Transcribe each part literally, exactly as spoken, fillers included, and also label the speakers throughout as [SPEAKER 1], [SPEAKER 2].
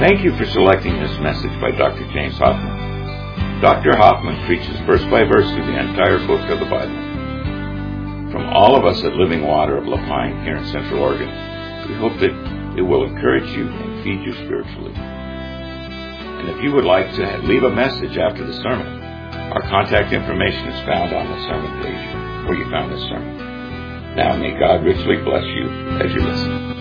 [SPEAKER 1] Thank you for selecting this message by Doctor James Hoffman. Doctor Hoffman preaches verse by verse through the entire book of the Bible. From all of us at Living Water of La Pine here in Central Oregon, we hope that it will encourage you and feed you spiritually. And if you would like to leave a message after the sermon, our contact information is found on the sermon page where you found this sermon. Now may God richly bless you as you listen.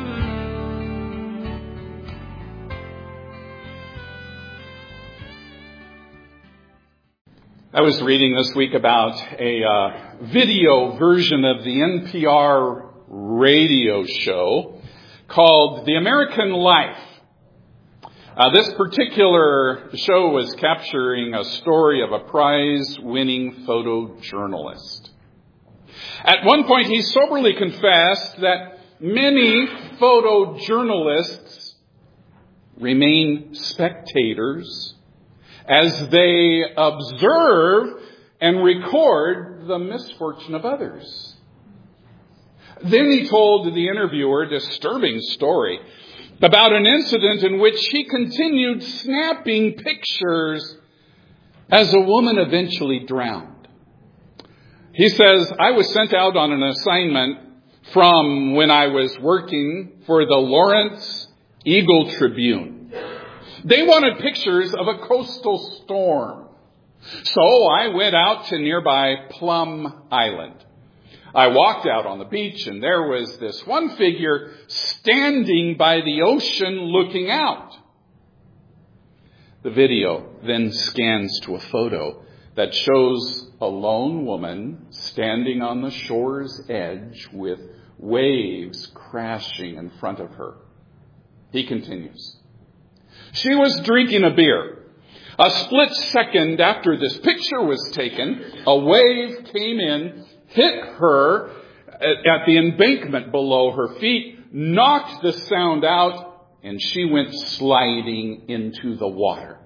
[SPEAKER 2] I was reading this week about a uh, video version of the N P R radio show called The American Life. Uh, this particular show was capturing a story of a prize-winning photojournalist. At one point, he soberly confessed that many photojournalists remain spectators as they observe and record the misfortune of others. Then he told the interviewer a disturbing story about an incident in which he continued snapping pictures as a woman eventually drowned. He says, I was sent out on an assignment from when I was working for the Lawrence Eagle Tribune. They wanted pictures of a coastal storm. So I went out to nearby Plum Island. I walked out on the beach and there was this one figure standing by the ocean looking out. The video then scans to a photo that shows a lone woman standing on the shore's edge with waves crashing in front of her. He continues. She was drinking a beer. A split second after this picture was taken, a wave came in, hit her at the embankment below her feet, knocked the sound out, and she went sliding into the water.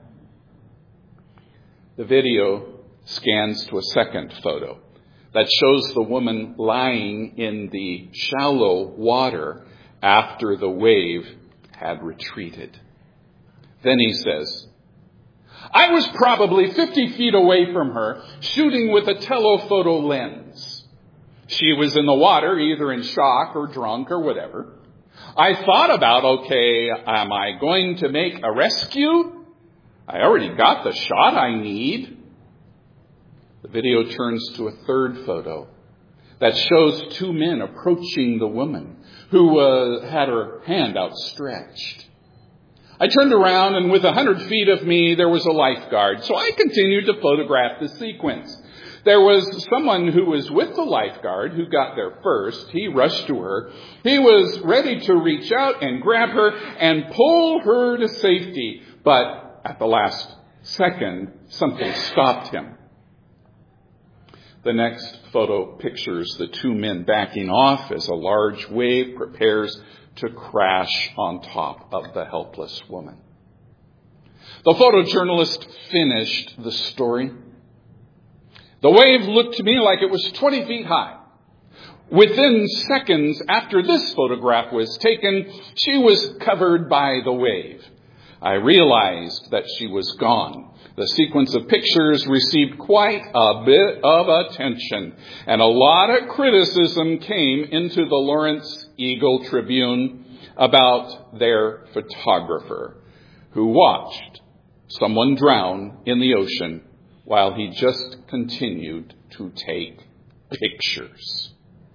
[SPEAKER 2] The video scans to a second photo that shows the woman lying in the shallow water after the wave had retreated. Then he says, I was probably fifty feet away from her, shooting with a telephoto lens. She was in the water, either in shock or drunk or whatever. I thought about, okay, am I going to make a rescue? I already got the shot I need. The video turns to a third photo that shows two men approaching the woman who uh, had her hand outstretched. I turned around and with a hundred feet of me, there was a lifeguard. So I continued to photograph the sequence. There was someone who was with the lifeguard who got there first. He rushed to her. He was ready to reach out and grab her and pull her to safety. But at the last second, something stopped him. The next photo pictures the two men backing off as a large wave prepares to crash on top of the helpless woman. The photojournalist finished the story. The wave looked to me like it was twenty feet high. Within seconds after this photograph was taken, she was covered by the wave. I realized that she was gone. The sequence of pictures received quite a bit of attention, and a lot of criticism came into the Lawrence Eagle Tribune about their photographer, who watched someone drown in the ocean while he just continued to take pictures.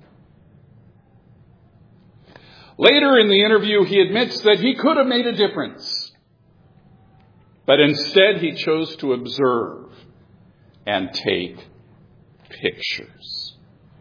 [SPEAKER 2] Later in the interview, he admits that he could have made a difference. But instead, he chose to observe and take pictures.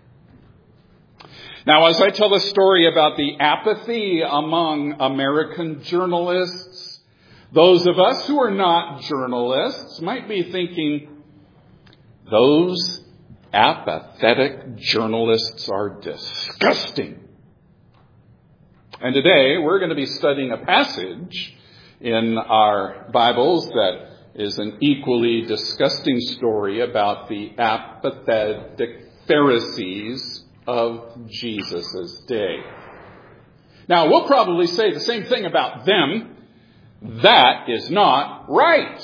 [SPEAKER 2] Now, as I tell the story about the apathy among American journalists, those of us who are not journalists might be thinking, those apathetic journalists are disgusting. And today, we're going to be studying a passage in our Bibles that is an equally disgusting story about the apathetic Pharisees of Jesus' day. Now, we'll probably say the same thing about them, That is not right.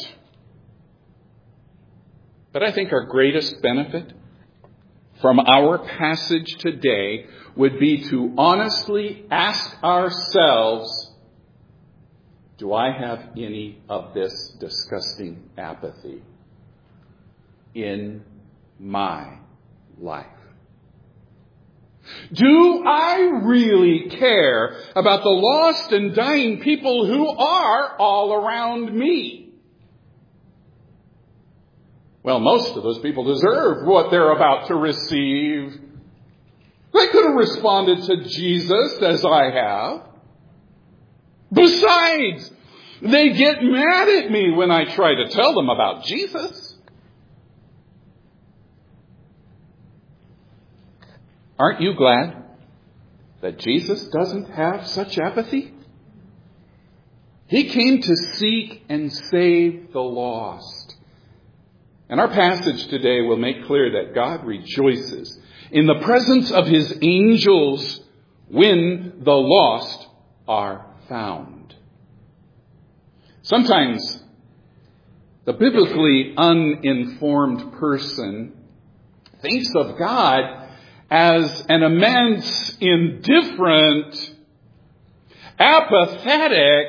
[SPEAKER 2] But I think our greatest benefit from our passage today would be to honestly ask ourselves, do I have any of this disgusting apathy in my life? Do I really care about the lost and dying people who are all around me? Well, most of those people deserve what they're about to receive. They could have responded to Jesus as I have. Besides, they get mad at me when I try to tell them about Jesus. Aren't you glad that Jesus doesn't have such apathy? He came to seek and save the lost. And our passage today will make clear that God rejoices in the presence of his angels when the lost are found. Sometimes the biblically uninformed person thinks of God as an immense, indifferent, apathetic,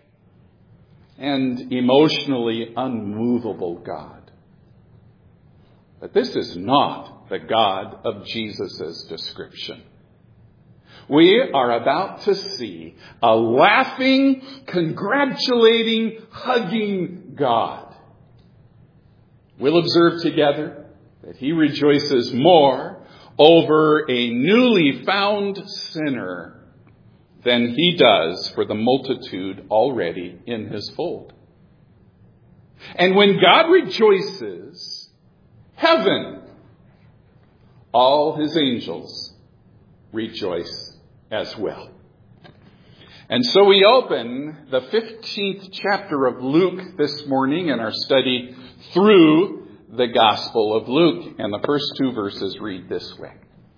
[SPEAKER 2] and emotionally unmovable God. But this is not the God of Jesus' description. We are about to see a laughing, congratulating, hugging God. We'll observe together that he rejoices more over a newly found sinner than he does for the multitude already in his fold. And when God rejoices, heaven, all his angels rejoice as well. And so we open the fifteenth chapter of Luke this morning in our study through the Gospel of Luke. And the first two verses read this way.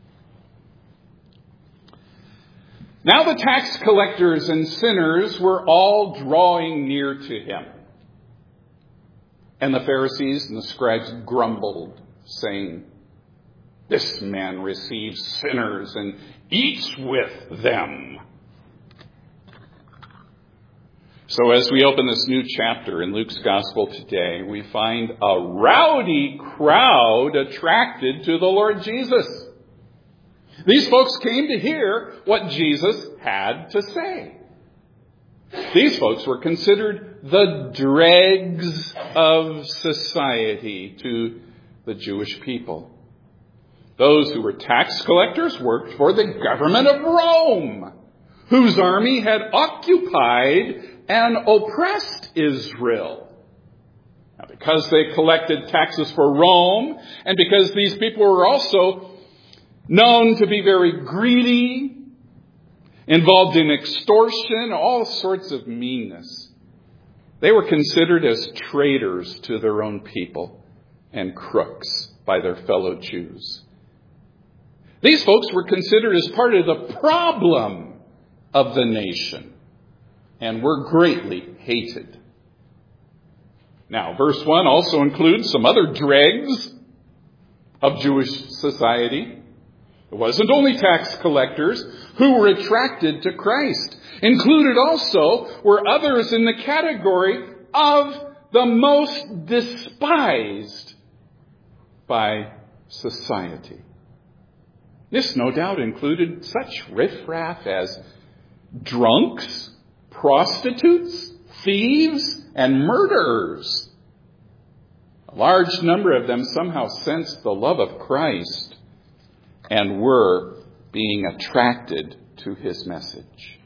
[SPEAKER 2] Now the tax collectors and sinners were all drawing near to him. And the Pharisees and the scribes grumbled, saying, "This man receives sinners and eats with them." So as we open this new chapter in Luke's Gospel today, we find a rowdy crowd attracted to the Lord Jesus. These folks came to hear what Jesus had to say. These folks were considered the dregs of society to the Jewish people. Those who were tax collectors worked for the government of Rome, whose army had occupied and oppressed Israel. Now, because they collected taxes for Rome, and because these people were also known to be very greedy, involved in extortion, all sorts of meanness, they were considered as traitors to their own people and crooks by their fellow Jews. These folks were considered as part of the problem of the nation and were greatly hated. Now, verse one also includes some other dregs of Jewish society. It wasn't only tax collectors who were attracted to Christ. Included also were others in the category of the most despised by society. This no doubt included such riffraff as drunks, prostitutes, thieves, and murderers. A large number of them somehow sensed the love of Christ and were being attracted to his message.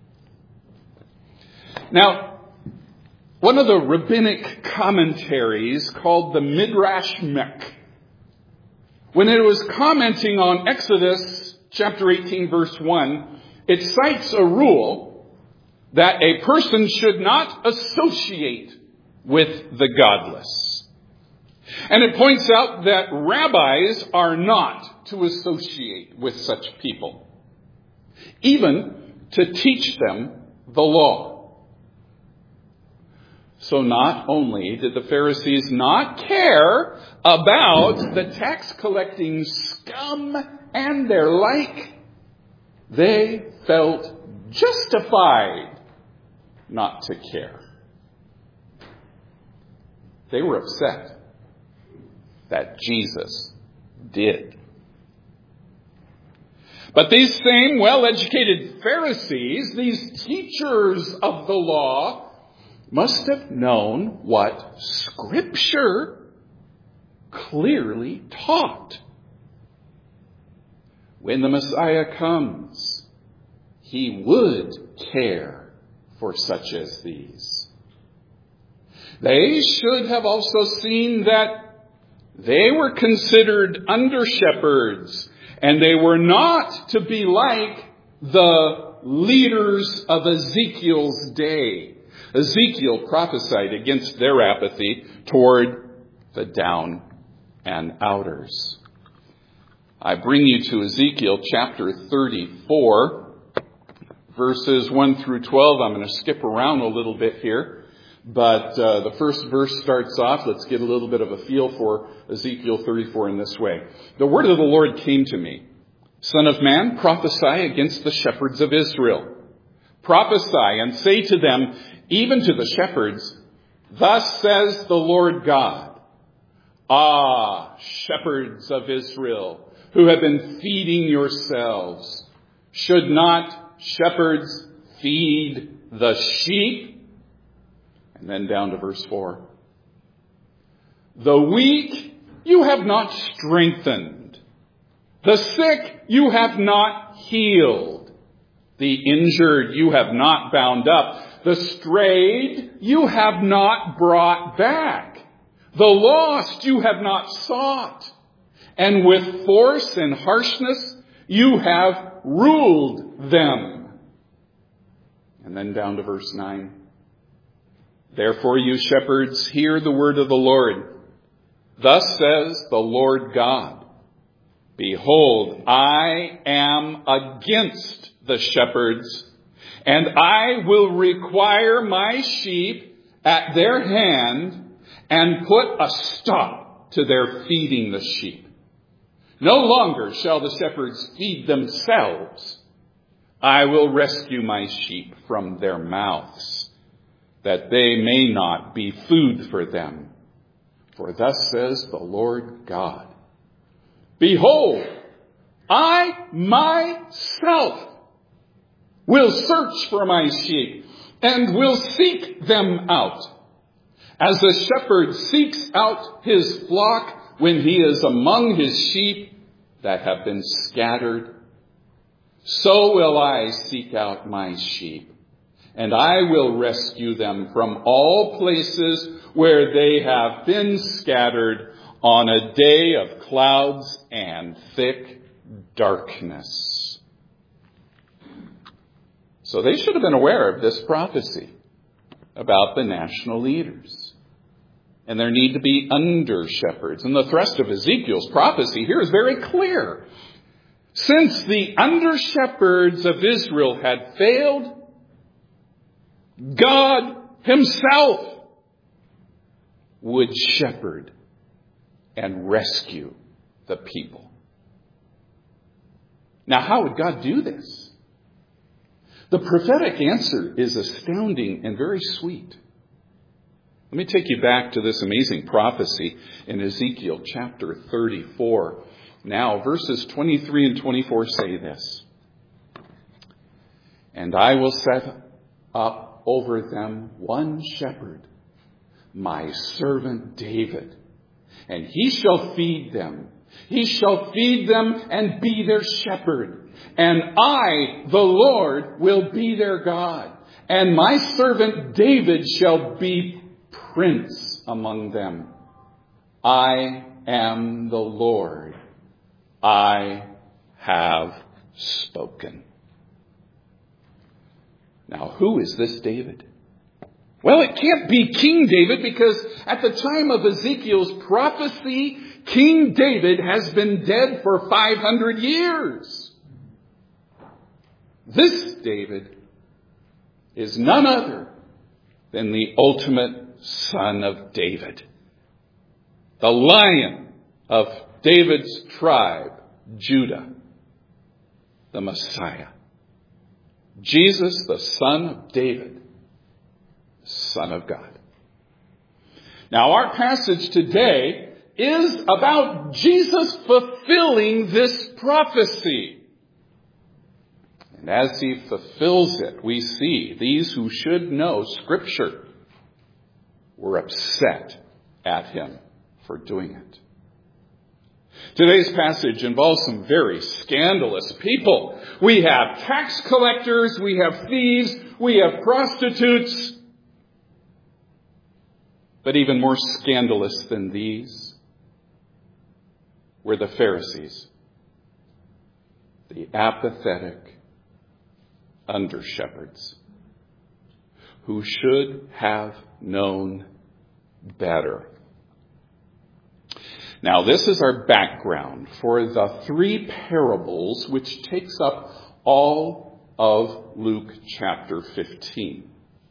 [SPEAKER 2] Now, one of the rabbinic commentaries called the Midrash Mek, when it was commenting on Exodus chapter eighteen, verse one, it cites a rule that a person should not associate with the godless. And it points out that rabbis are not to associate with such people, even to teach them the law. So not only did the Pharisees not care about the tax collecting scum and their like, they felt justified not to care. They were upset that Jesus did. But these same well-educated Pharisees, these teachers of the law, must have known what Scripture clearly taught. When the Messiah comes, he would care for such as these. They should have also seen that they were considered under-shepherds, and they were not to be like the leaders of Ezekiel's day. Ezekiel prophesied against their apathy toward the down and outers. I bring you to Ezekiel chapter thirty-four, verses one through twelve. I'm going to skip around a little bit here, but uh, the first verse starts off. Let's get a little bit of a feel for Ezekiel thirty-four in this way. The word of the Lord came to me. Son of man, prophesy against the shepherds of Israel. Prophesy and say to them, even to the shepherds, thus says the Lord God, ah, shepherds of Israel, who have been feeding yourselves, should not shepherds feed the sheep? And then down to verse four. The weak you have not strengthened. The sick you have not healed. The injured you have not bound up. The strayed you have not brought back. The lost you have not sought. And with force and harshness you have ruled them. And then down to verse nine. Therefore, you shepherds, hear the word of the Lord. Thus says the Lord God, behold, I am against the shepherds, and I will require my sheep at their hand and put a stop to their feeding the sheep. No longer shall the shepherds feed themselves. I will rescue my sheep from their mouths, that they may not be food for them. For thus says the Lord God, behold, I myself will search for my sheep and will seek them out. As the shepherd seeks out his flock when he is among his sheep that have been scattered, so will I seek out my sheep. And I will rescue them from all places where they have been scattered on a day of clouds and thick darkness. So they should have been aware of this prophecy about the national leaders and there need to be under shepherds. And the thrust of Ezekiel's prophecy here is very clear. Since the under shepherds of Israel had failed, God himself would shepherd and rescue the people. Now, how would God do this? The prophetic answer is astounding and very sweet. Let me take you back to this amazing prophecy in Ezekiel chapter thirty-four. Now, verses twenty-three and twenty-four say this. And I will set up over them one shepherd, my servant David, and he shall feed them. He shall feed them and be their shepherd. And I, the Lord, will be their God. And my servant David shall be prince among them. I am the Lord. I have spoken. Now, who is this David? Well, it can't be King David, because at the time of Ezekiel's prophecy, King David has been dead for five hundred years. This David is none other than the ultimate Son of David. The Lion of David's tribe, Judah. The Messiah. Jesus, the Son of David, Son of God. Now, our passage today is about Jesus fulfilling this prophecy. And as he fulfills it, we see these who should know Scripture were upset at him for doing it. Today's passage involves some very scandalous people. We have tax collectors, we have thieves, we have prostitutes. But even more scandalous than these were the Pharisees, the apathetic under-shepherds who should have known better. Now, this is our background for the three parables which takes up all of Luke chapter fifteen.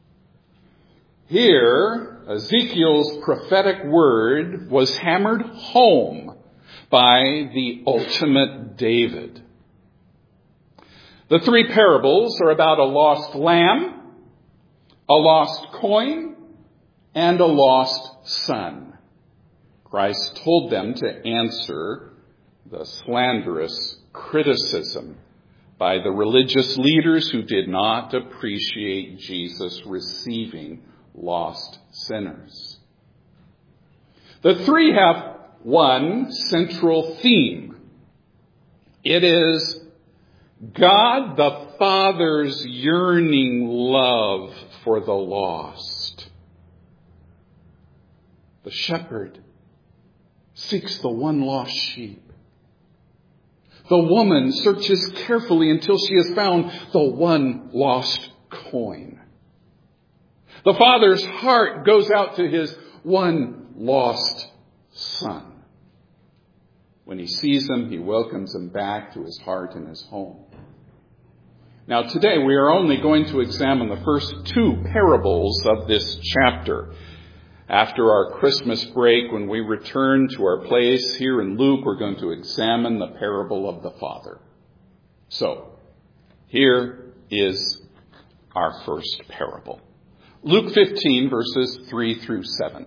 [SPEAKER 2] Here, Ezekiel's prophetic word was hammered home by the ultimate David. The three parables are about a lost lamb, a lost coin, and a lost son. Christ told them to answer the slanderous criticism by the religious leaders who did not appreciate Jesus receiving lost sinners. The three have one central theme. It is God the Father's yearning love for the lost. The shepherd seeks the one lost sheep. The woman searches carefully until she has found the one lost coin. The Father's heart goes out to his one lost son. When he sees him, he welcomes him back to his heart and his home. Now, today we are only going to examine the first two parables of this chapter. After our Christmas break, when we return to our place here in Luke, we're going to examine the parable of the Father. So, here is our first parable. Luke fifteen, verses three through seven.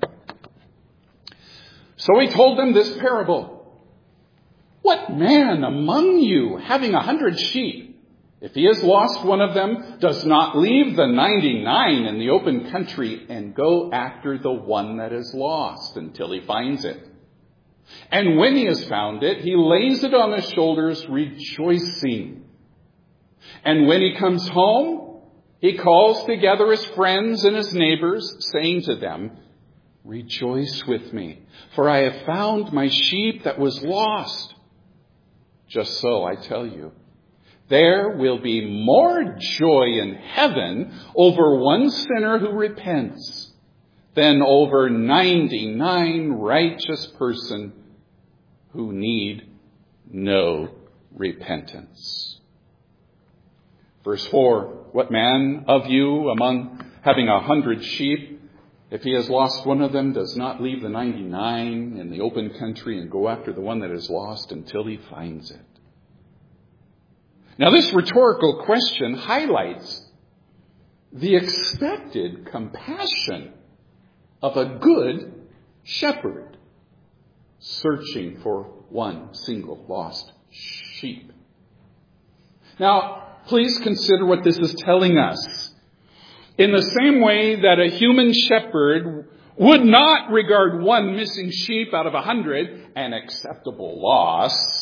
[SPEAKER 2] So he told them this parable. What man among you, having a hundred sheep, if he has lost one of them, does not leave the ninety-nine in the open country and go after the one that is lost until he finds it? And when he has found it, he lays it on his shoulders, rejoicing. And when he comes home, he calls together his friends and his neighbors, saying to them, "Rejoice with me, for I have found my sheep that was lost." Just so, I tell you, there will be more joy in heaven over one sinner who repents than over ninety-nine righteous persons who need no repentance. Verse four, what man of you among having a hundred sheep, if he has lost one of them, does not leave the ninety-nine in the open country and go after the one that is lost until he finds it? Now, this rhetorical question highlights the expected compassion of a good shepherd searching for one single lost sheep. Now, please consider what this is telling us. In the same way that a human shepherd would not regard one missing sheep out of a hundred an acceptable loss,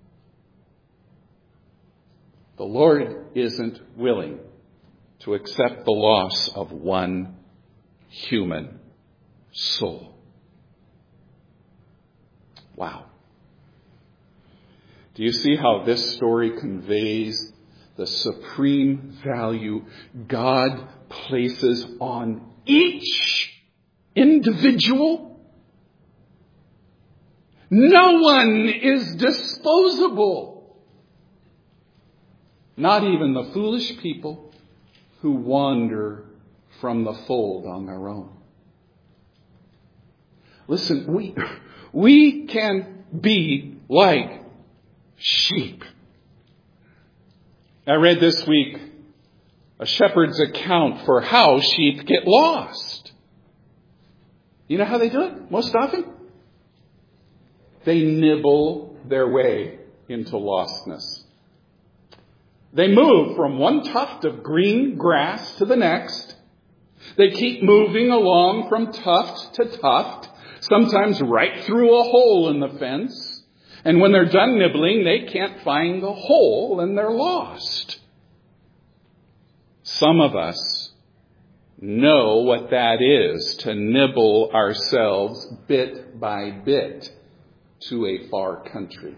[SPEAKER 2] the Lord isn't willing to accept the loss of one human soul. Wow. Do you see how this story conveys the supreme value God places on each individual? No one is disposable. Not even the foolish people who wander from the fold on their own. Listen, we, we can be like sheep. I read this week a shepherd's account for how sheep get lost. You know how they do it most often? They nibble their way into lostness. They move from one tuft of green grass to the next. They keep moving along from tuft to tuft, sometimes right through a hole in the fence. And when they're done nibbling, they can't find the hole and they're lost. Some of us know what that is, to nibble ourselves bit by bit to a far country.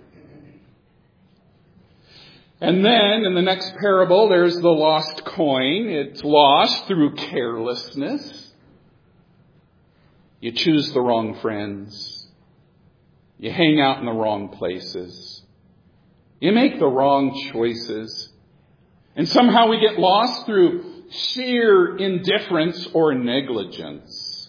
[SPEAKER 2] And then in the next parable, there's the lost coin. It's lost through carelessness. You choose the wrong friends. You hang out in the wrong places. You make the wrong choices. And somehow we get lost through sheer indifference or negligence.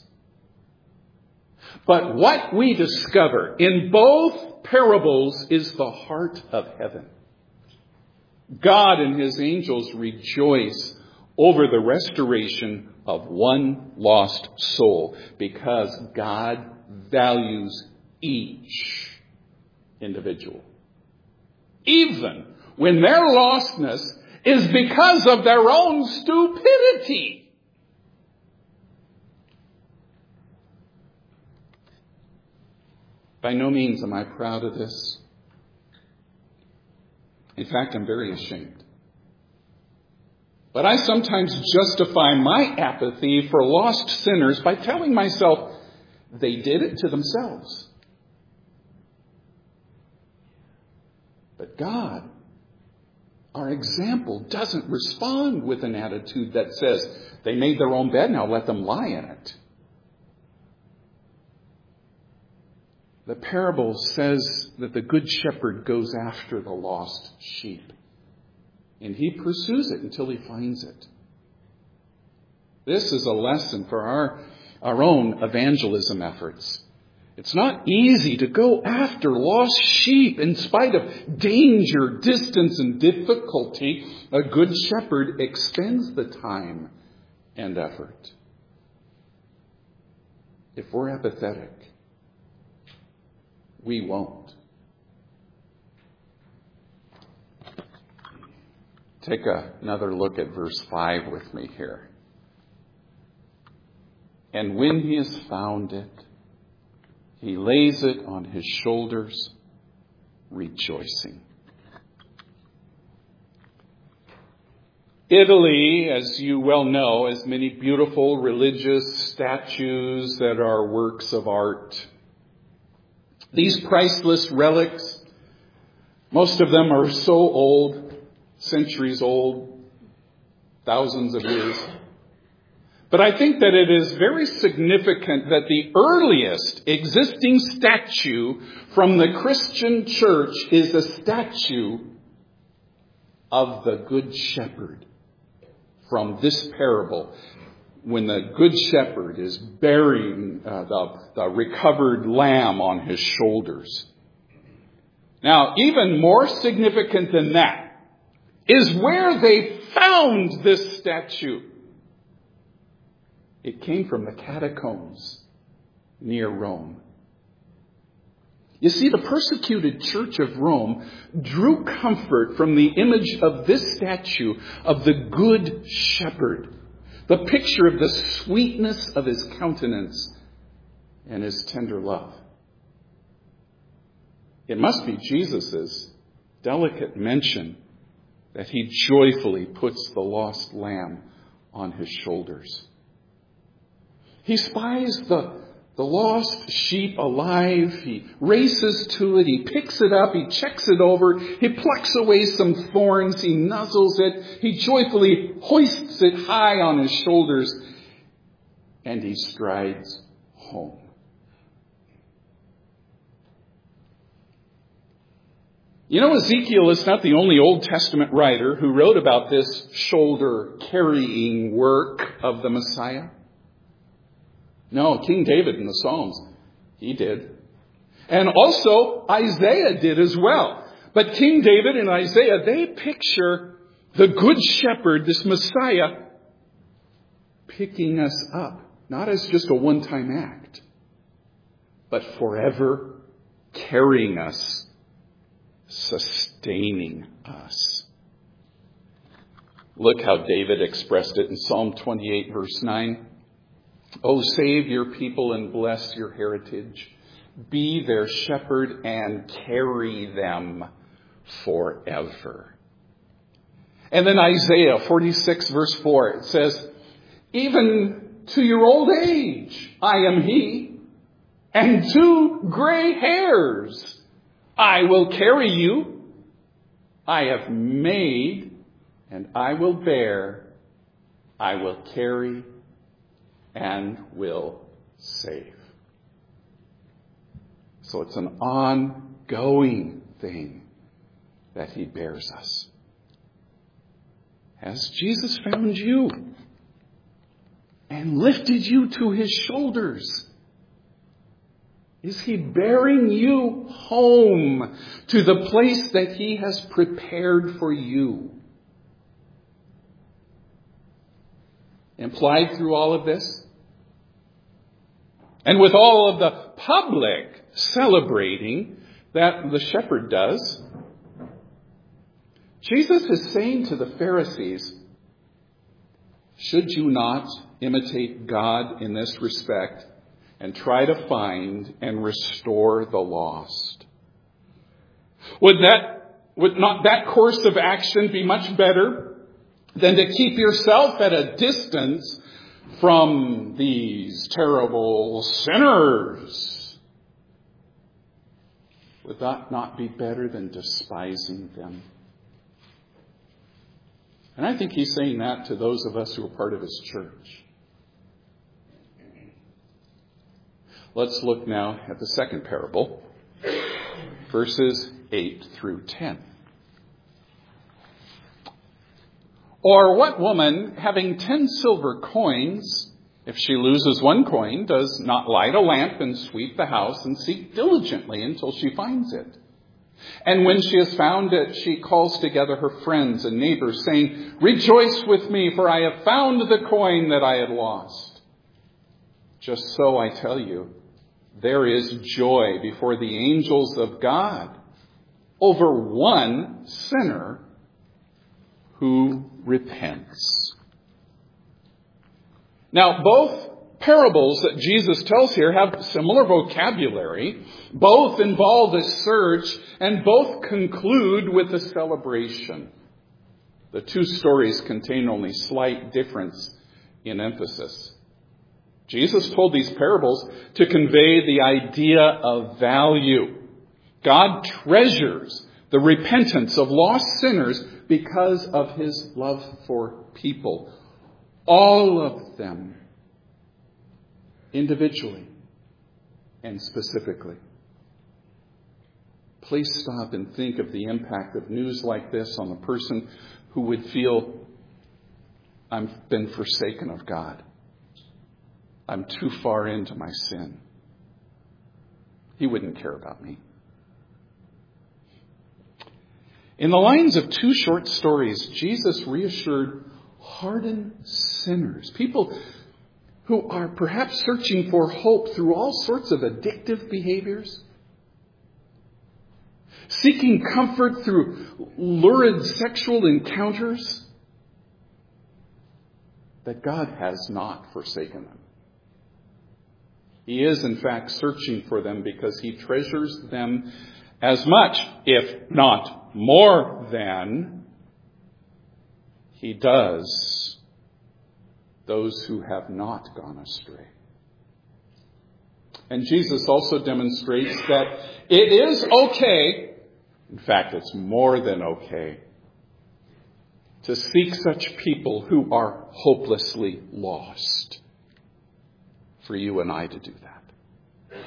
[SPEAKER 2] But what we discover in both parables is the heart of heaven. God and his angels rejoice over the restoration of one lost soul because God values each individual. Even when their lostness is because of their own stupidity. By no means am I proud of this. In fact, I'm very ashamed. But I sometimes justify my apathy for lost sinners by telling myself they did it to themselves. But God, our example, doesn't respond with an attitude that says, they made their own bed, now let them lie in it. The parable says that the good shepherd goes after the lost sheep. And he pursues it until he finds it. This is a lesson for our, our own evangelism efforts. It's not easy to go after lost sheep in spite of danger, distance, and difficulty. A good shepherd expends the time and effort. If we're apathetic, we won't. Take a, another look at verse five with me here. And when he has found it, he lays it on his shoulders, rejoicing. Italy, as you well know, has many beautiful religious statues that are works of art. These priceless relics, most of them are so old, centuries old, thousands of years. But I think that it is very significant that the earliest existing statue from the Christian church is a statue of the Good Shepherd from this parable, when the Good Shepherd is bearing uh, the, the recovered lamb on his shoulders. Now, even more significant than that is where they found this statue. It came from the catacombs near Rome. You see, the persecuted church of Rome drew comfort from the image of this statue of the Good Shepherd, the picture of the sweetness of his countenance and his tender love. It must be Jesus' delicate mention that he joyfully puts the lost lamb on his shoulders. He spies the, the lost sheep alive. He races to it. He picks it up. He checks it over. He plucks away some thorns. He nuzzles it. He joyfully hoists it high on his shoulders. And he strides home. You know, Ezekiel is not the only Old Testament writer who wrote about this shoulder-carrying work of the Messiah. No, King David in the Psalms, he He did. And also Isaiah did as well. But King David and Isaiah, they picture the Good Shepherd, this Messiah, picking us up, not as just a one-time act, but forever carrying us, sustaining us. Look how David expressed it in Psalm twenty-eight, verse nine. "Oh, save your people and bless your heritage. Be their shepherd and carry them forever." And then Isaiah forty-six, verse four, it says, "Even to your old age I am he, and to gray hairs I will carry you. I have made and I will bear, I will carry and will save." So it's an ongoing thing that he bears us. Has Jesus found you and lifted you to his shoulders? Is he bearing you home to the place that he has prepared for you? Implied through all of this, and with all of the public celebrating that the shepherd does, Jesus is saying to the Pharisees, should you not imitate God in this respect and try to find and restore the lost? Would that, would not that course of action be much better than to keep yourself at a distance from these terrible sinners? Would that not be better than despising them? And I think he's saying that to those of us who are part of his church. Let's look now at the second parable, verses eight through ten. "Or what woman, having ten silver coins, if she loses one coin, does not light a lamp and sweep the house and seek diligently until she finds it? And when she has found it, she calls together her friends and neighbors, saying, 'Rejoice with me, for I have found the coin that I had lost.' Just so I tell you, there is joy before the angels of God over one sinner who repents." Now, both parables that Jesus tells here have similar vocabulary. Both involve a search, and both conclude with a celebration. The two stories contain only slight difference in emphasis. Jesus told these parables to convey the idea of value. God treasures the repentance of lost sinners because of his love for people. All of them, individually and specifically. Please stop and think of the impact of news like this on the person who would feel, I've been forsaken of God. I'm too far into my sin. He wouldn't care about me. In the lines of two short stories, Jesus reassured hardened sinners, people who are perhaps searching for hope through all sorts of addictive behaviors, seeking comfort through lurid sexual encounters, that God has not forsaken them. He is, in fact, searching for them because he treasures them as much, if not more than, he does those who have not gone astray. And Jesus also demonstrates that it is okay, in fact, it's more than okay, to seek such people who are hopelessly lost. For you and I to do that.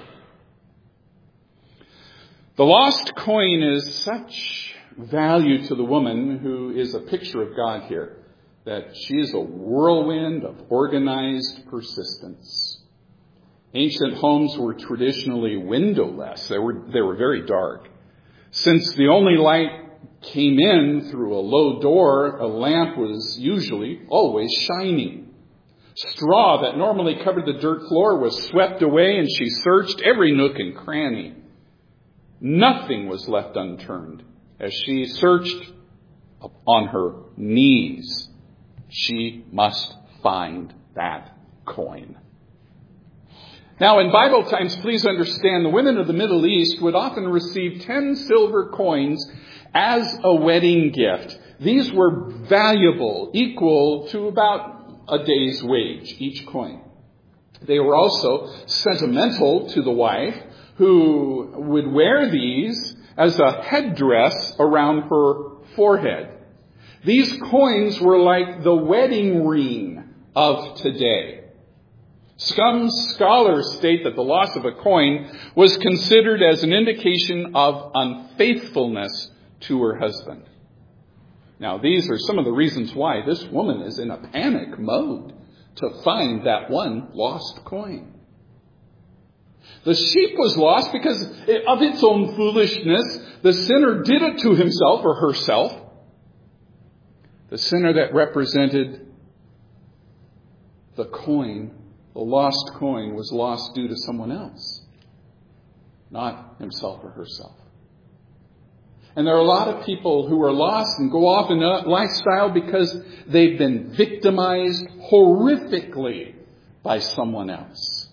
[SPEAKER 2] The lost coin is such value to the woman who is a picture of God here, that she is a whirlwind of organized persistence. Ancient homes were traditionally windowless. They were, they were very dark. Since the only light came in through a low door, a lamp was usually always shining. Straw that normally covered the dirt floor was swept away, and she searched every nook and cranny. Nothing was left unturned as she searched on her knees. She must find that coin. Now, in Bible times, please understand, the women of the Middle East would often receive ten silver coins as a wedding gift. These were valuable, equal to about a day's wage, each coin. They were also sentimental to the wife, who would wear these as a headdress around her forehead. These coins were like the wedding ring of today. Some scholars state that the loss of a coin was considered as an indication of unfaithfulness to her husband. Now, these are some of the reasons why this woman is in a panic mode to find that one lost coin. The sheep was lost because of its own foolishness. The sinner did it to himself or herself. The sinner that represented the coin, the lost coin, was lost due to someone else, not himself or herself. And there are a lot of people who are lost and go off in a lifestyle because they've been victimized horrifically by someone else.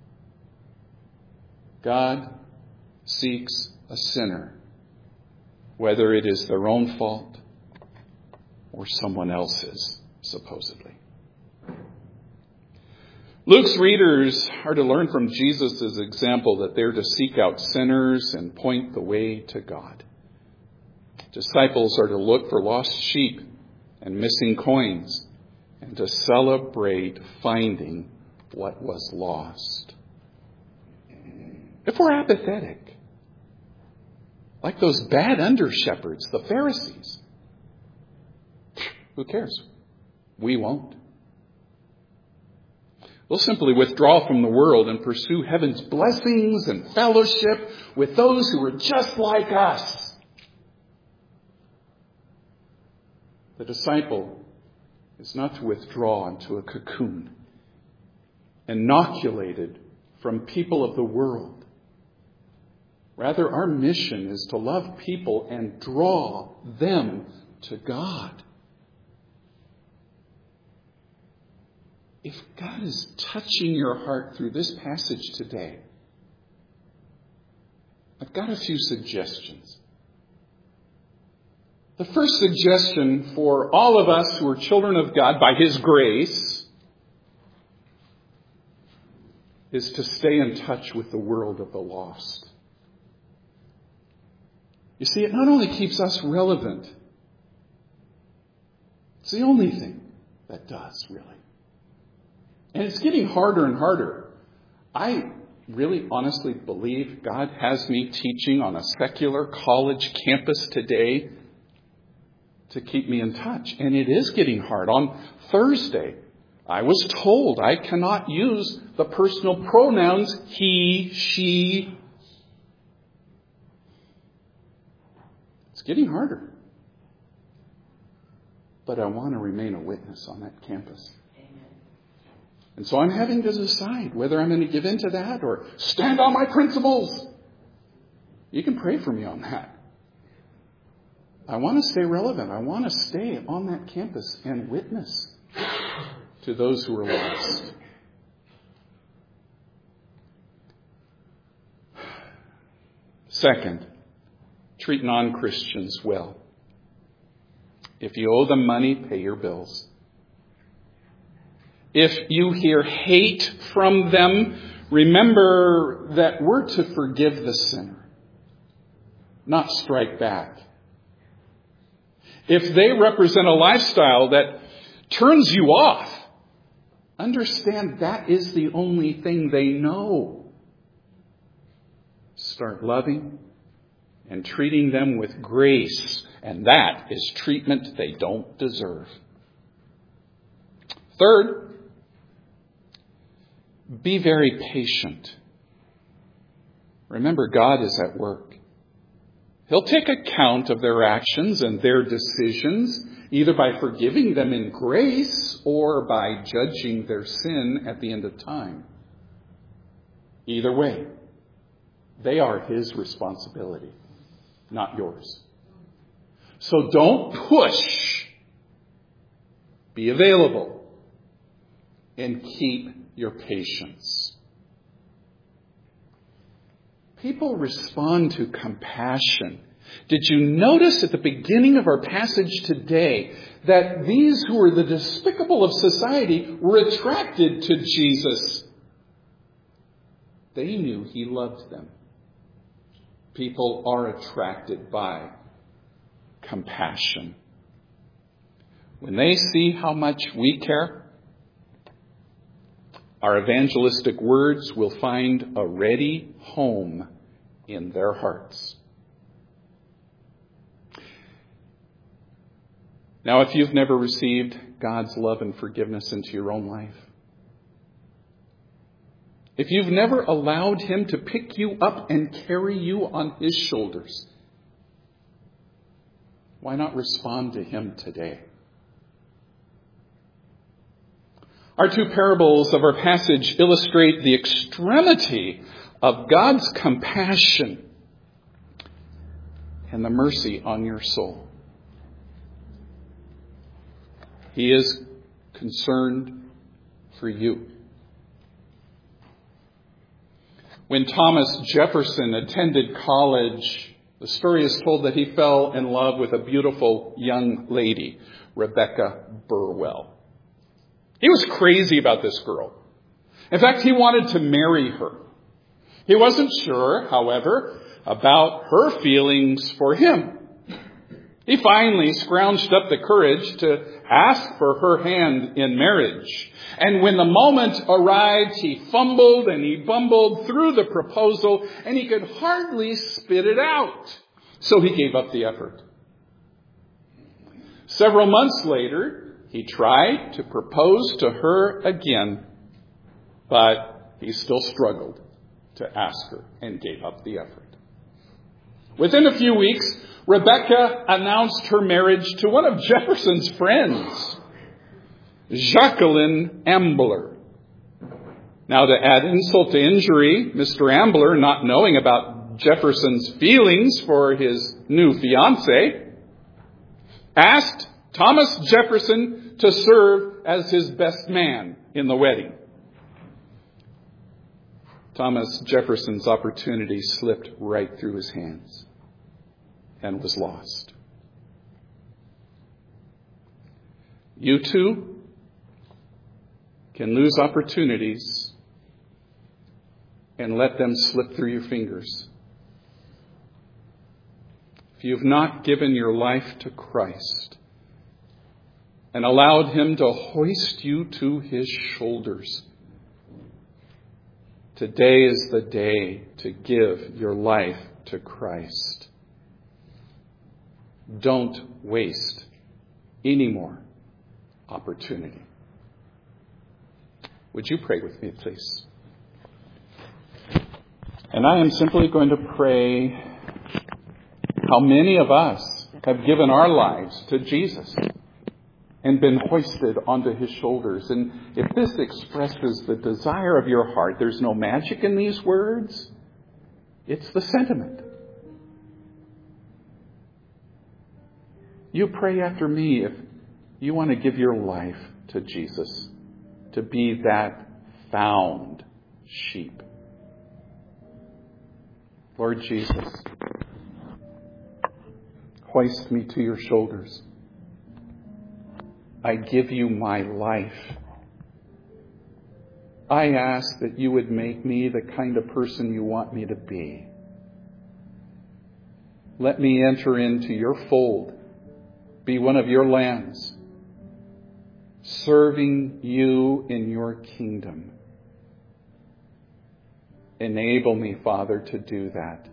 [SPEAKER 2] God seeks a sinner, whether it is their own fault or someone else's, supposedly. Luke's readers are to learn from Jesus' example that they're to seek out sinners and point the way to God. Disciples are to look for lost sheep and missing coins and to celebrate finding what was lost. If we're apathetic, like those bad under-shepherds, the Pharisees, who cares? We won't. We'll simply withdraw from the world and pursue heaven's blessings and fellowship with those who are just like us. The disciple is not to withdraw into a cocoon, inoculated from people of the world. Rather, our mission is to love people and draw them to God. If God is touching your heart through this passage today, I've got a few suggestions. The first suggestion for all of us who are children of God by His grace is to stay in touch with the world of the lost. You see, it not only keeps us relevant, it's the only thing that does, really. And it's getting harder and harder. I really honestly believe God has me teaching on a secular college campus today to keep me in touch. And it is getting hard. On Thursday, I was told I cannot use the personal pronouns he, she. It's getting harder. But I want to remain a witness on that campus. And so I'm having to decide whether I'm going to give in to that or stand on my principles. You can pray for me on that. I want to stay relevant. I want to stay on that campus and witness to those who are lost. Second, treat non-Christians well. If you owe them money, pay your bills. If you hear hate from them, remember that we're to forgive the sinner, not strike back. If they represent a lifestyle that turns you off, understand that is the only thing they know. Start loving and treating them with grace, and that is treatment they don't deserve. Third, Be very patient. Remember, God is at work. He'll take account of their actions and their decisions, either by forgiving them in grace or by judging their sin at the end of time. Either way, they are His responsibility, not yours. So don't push. Be available and keep your patience. People respond to compassion. Did you notice at the beginning of our passage today that these who were the despicable of society were attracted to Jesus? They knew He loved them. People are attracted by compassion. When they see how much we care, our evangelistic words will find a ready home in their hearts. Now, if you've never received God's love and forgiveness into your own life, if you've never allowed Him to pick you up and carry you on His shoulders, why not respond to Him today? Our two parables of our passage illustrate the extremity of God's compassion and the mercy on your soul. He is concerned for you. When Thomas Jefferson attended college, the story is told that he fell in love with a beautiful young lady, Rebecca Burwell. He was crazy about this girl. In fact, he wanted to marry her. He wasn't sure, however, about her feelings for him. He finally scrounged up the courage to ask for her hand in marriage. And when the moment arrived, he fumbled and he bumbled through the proposal, and he could hardly spit it out. So he gave up the effort. Several months later, he tried to propose to her again, but he still struggled to ask her and gave up the effort. Within a few weeks, Rebecca announced her marriage to one of Jefferson's friends, Jacqueline Ambler. Now, to add insult to injury, Mister Ambler, not knowing about Jefferson's feelings for his new fiancée, asked Thomas Jefferson to serve as his best man in the wedding. Thomas Jefferson's opportunity slipped right through his hands and was lost. You too can lose opportunities and let them slip through your fingers. If you've not given your life to Christ and allowed Him to hoist you to His shoulders, today is the day to give your life to Christ. Don't waste any more opportunity. Would you pray with me, please? And I am simply going to pray how many of us have given our lives to Jesus and been hoisted onto His shoulders. And if this expresses the desire of your heart, there's no magic in these words. It's the sentiment. You pray after me if you want to give your life to Jesus, to be that found sheep. Lord Jesus, hoist me to your shoulders. I give you my life. I ask that you would make me the kind of person you want me to be. Let me enter into your fold, be one of your lambs, serving you in your kingdom. Enable me, Father, to do that.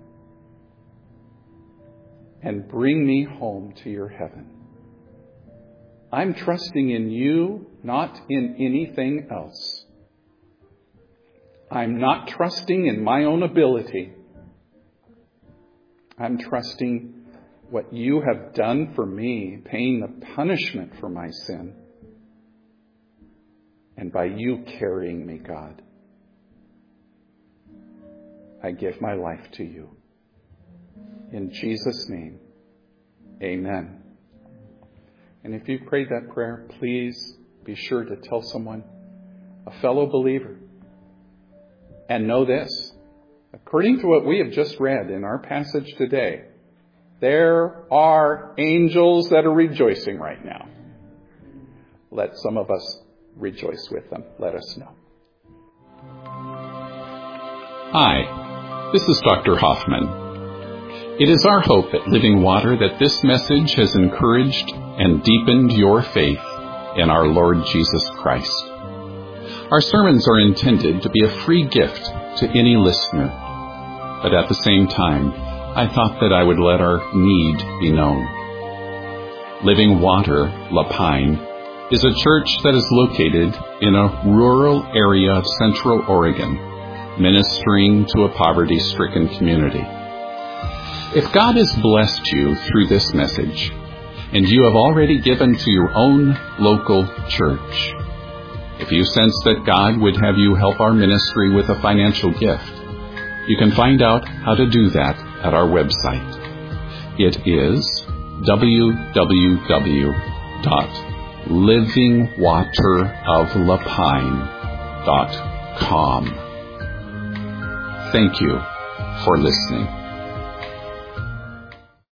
[SPEAKER 2] And bring me home to your heaven. I'm trusting in you, not in anything else. I'm not trusting in my own ability. I'm trusting what you have done for me, paying the punishment for my sin. And by you carrying me, God, I give my life to you. In Jesus' name, amen. And if you prayed that prayer, please be sure to tell someone, a fellow believer. And know this, according to what we have just read in our passage today, there are angels that are rejoicing right now. Let some of us rejoice with them. Let us know.
[SPEAKER 3] Hi, this is Doctor Hoffman. It is our hope at Living Water that this message has encouraged and deepened your faith in our Lord Jesus Christ. Our sermons are intended to be a free gift to any listener, but at the same time, I thought that I would let our need be known. Living Water, La Pine, is a church that is located in a rural area of Central Oregon, ministering to a poverty-stricken community. If God has blessed you through this message, and you have already given to your own local church, if you sense that God would have you help our ministry with a financial gift, you can find out how to do that at our website. It is w w w dot living water of la pine dot com. Thank you for listening.